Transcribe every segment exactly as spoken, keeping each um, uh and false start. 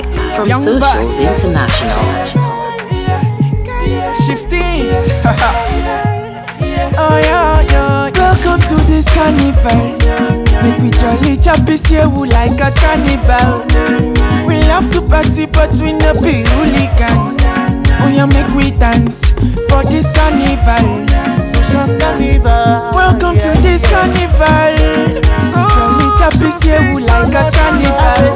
From Young Socials Bus. International. Shifties. Oh yeah, yeah. Welcome to this carnival. Make we jolly chop is here who like a cannibal. We love to party but we no be hooligan. Oh yeah, make we dance for this carnival. Socials carnival. Welcome to this carnival. Jolly chop is here who like a cannibal.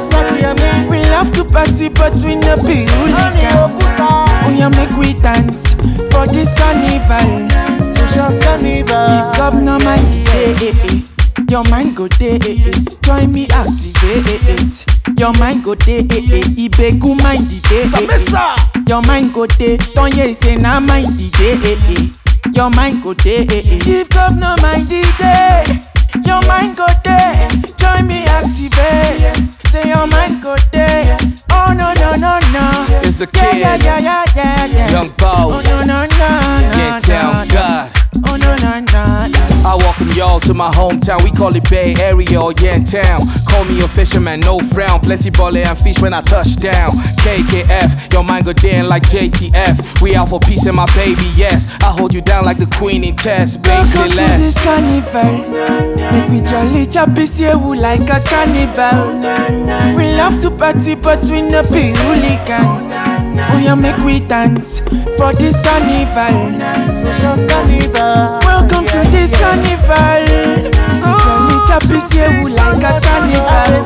We love to party but we no be hooligan. Oh yeah, make we dance for this carnival. Socials carnival. If governor mind eh, eh, eh. Your mind go day, eh, eh. Join me activate. Your mind go day, eh, eh. Ibegu mind the day, eh, eh. Your mind go day, don't you say na mind the day, eh, eh. Your mind go day, eh, eh. If governor mind the day, your mind go day. Join me activate. Say your mind go day. Oh no no no no. It's a Yeah kid, yeah yeah yeah yeah yeah. Young Oh Boss, no no no no. yeah, town no, God. Oh no no no no. I welcome y'all to my hometown. We call it Bay Area or Yen Town. Call me a fisherman, no frown. Plenty baller and fish when I touch down. K K F, your mind go down like J T F. We out for peace and my baby, yes. I hold you down like the queen in test. Baby, say Welcome to this less. carnival. Make we jolly chop is here who like a cannibal. We love to party but we no be hooligan. Oh yeah, make we dance for this carnival. Socials carnival. Welcome to this carnival. Jolly chop is here who like a cannibal.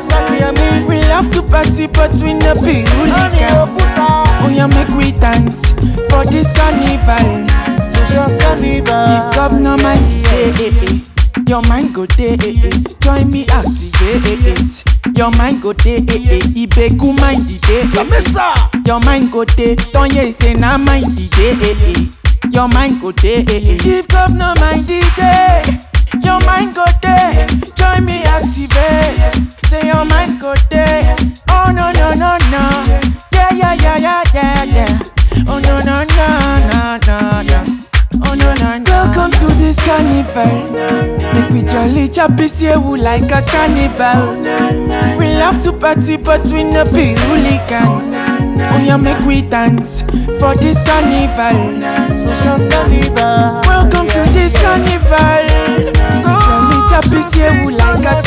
We love to party but we no be hooligan. Oh yeah, make we dance for this carnival. Socials carnival. If governor mind eh, eh, eh. Your mind go day, eh, eh. Join me activate. Your mind go day, eh, eh. Ibegu mind the day, eh, eh. Your mind go day, don't you say na mind the day, eh, eh. Your mind go day, eh, eh. If governor mind the day, your mind go day. Join me activate. Say your mind go day. Oh no no no no. Yeah yeah yeah yeah yeah yeah. Oh no no no no no no. Oh no no no. Welcome to this carnival. Make we jolly chop is here who like a cannibal. We love to party but we no be hooligan. Oh yeah, make we dance for this carnival. Socials carnival. Welcome to this carnival. Jolly chop is here who like a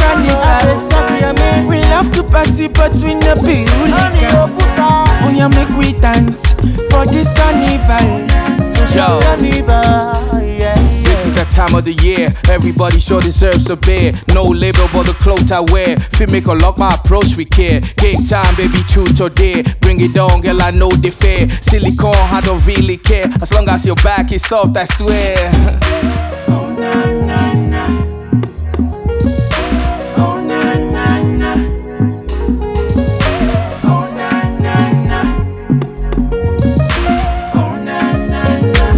cannibal. We love to party but we no be hooligan. Oh yeah, make we dance for this carnival. Yo, Carnival. Yeah. this is the time of the year. Everybody sure deserves a beer. No label but the clothes I wear. Fit make or lock my approach we care. Game time, baby, truth or dare. Bring it on, girl, I know they fair. Silicone, I don't really care. As long as your back is soft, I swear. Oh na na na. Oh na na na. Oh na na na. Oh na na na.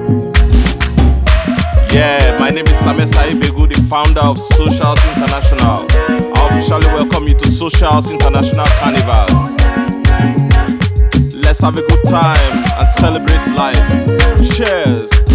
Yeah, my name is Samuel Saibegu, the founder of Socials International. I officially welcome you to Socials International Carnival. Let's have a good time and celebrate life. Cheers!